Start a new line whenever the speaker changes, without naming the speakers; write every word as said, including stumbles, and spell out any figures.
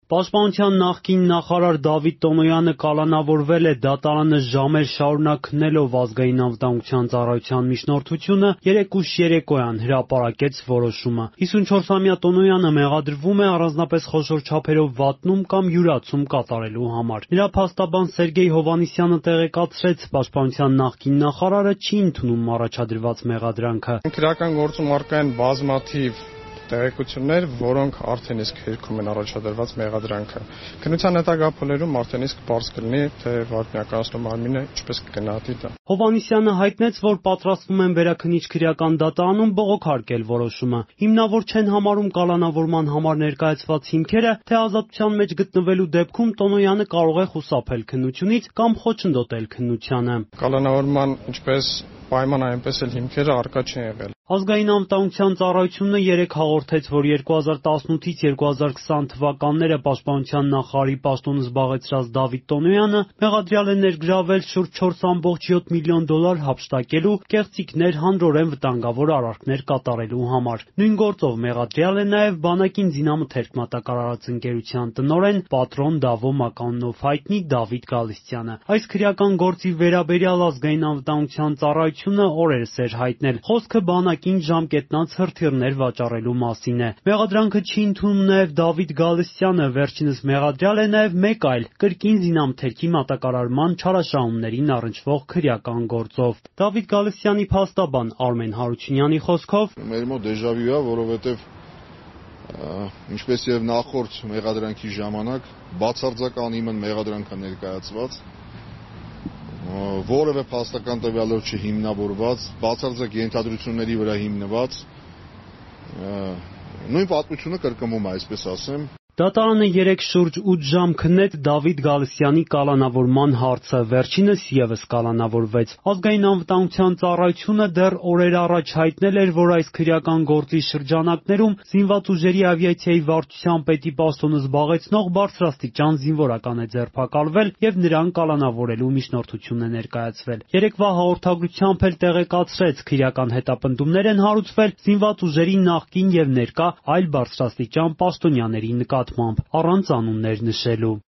Պաշտպանության նախկին նախարար Դավիթ Տոնոյանը կալանավորվել է դատարանը ժամեր շարունակ քննելով ազգային անվտանգության ծառայության միջնորդությունը երեկ ուշ երեկոյան հրապարակեց որոշումը։ հիսունչորսամյա Տոնոյանը մեղադրվում է առանձնապես խոշոր չափերով վատնում կամ յուրացում կատարելու համար։ Նրա փաստաբան Սերգեյ Հովհաննիսյանը տեղեկացրեց, պաշտպանության նախկին նախարարը չի ընդունում առաջադրված մեղադրանքը։
Քրեական գործում առկա են բազմաթիվ տեղեկություններ, որոնք արդեն իսկ հերքում են առաջադրված մեղադրանքը։ Քննության հետագա փուլերում արդեն իսկ պարզ կլինի, թե վարչնիականացնող մարմինը ինչպես կգնահատի դա։
Հովհաննիսյանը հայտնեց, որ պատրաստվում են վերաքննիչ քրեական դատարանում բողոքարկել որոշումը։ Հիմնավոր չեն համարում կալանավորման համար ներկայացված հիմքերը, թե ազատության մեջ գտնվելու դեպքում Տոնոյանը կարող է խուսափել քննությունից կամ խոչընդոտել քննությանը։
Կալանավորման ինչպես պայման այնպես էլ հիմքերը առկա չեն եղել։
Ազգային անվտանգության ծառայությունը երեկ հաղորդեց, որ երկու հազար տասնութից երկու հազար քսան թվականները պաշտպանության նախարարի պաշտոնը զբաղեցրած Դավիթ Տոնոյանը մեղադրյալ է ներգրավել շուրջ չորս կόμma յոթ միլիոն դոլար հափշտակելու, կեղծիքներ, հանրորեն վտանգավոր արարքներ կատարելու համար։ Նույն գործով մեղադրյալ է նաև բանակին զինամթերք մատակարարած ընկերության տնօրեն, պատրոն Դավո մականունով հայտնի Դավիթ Գալստյանը։ Այս քրեական գործի վերաբերյալ ազգային անվտանգության ծառայությունը օրերս էր հայտնել։ Խոսքը բանակին ժամկետնած հրթիռներ վաճառելու մասին է։ Մեղադրանքը չի ընդունում նաև Դավիթ Գալստյանը, վերջինս մեղադրյալ է նաև մեկ այլ կրկին զինամթերքի մատակարարման չարաշահումներին առնչվող քրեական գործով։ Դավիթ Գալստյանի փաստաբան Արմեն Հարությունյանի խոսքով
մեր մոտ դեժավյու է, որովհետև ինչպես եւ նախորդ մեղադրանքի ժամանակ բացարձական իմն մեղադրանք է ներկայացված, որևէ փաստական տվյալով չհիմնավորված, բացարձակ ենթադրությունների վրա հիմնված, նույն պատմությունը կրկնվում է, այսպես ասեմ։
Դատարանը երեկ շուրջ ութ ժամ քննեց Դավիթ Գալստյանի կալանավորման հարցը, վերջինս ևս կալանավորվեց։ Ազգային անվտանգության ծառայությունը դեռ օրեր առաջ հայտնել էր, որ այս քրեական գործի շրջանակներում զինված ուժերի ավիացիայի վարչության պետի պաշտոնը զբաղեցնող բարձրաստիճան զինվորական է ձերբակալվել եւ նրան կալանավորելու միջնորդություն է ներկայացվել։ Երեկվա հաղորդագրությամբ էլ տեղեկացրեց, քրեական հետապնդումներ են հարուցվել զինված ուժերի նախկին եւ ներկա այլ բարձրաստիճան պաշտոնյաների նկատմամբ, առանց անուններ նշելու։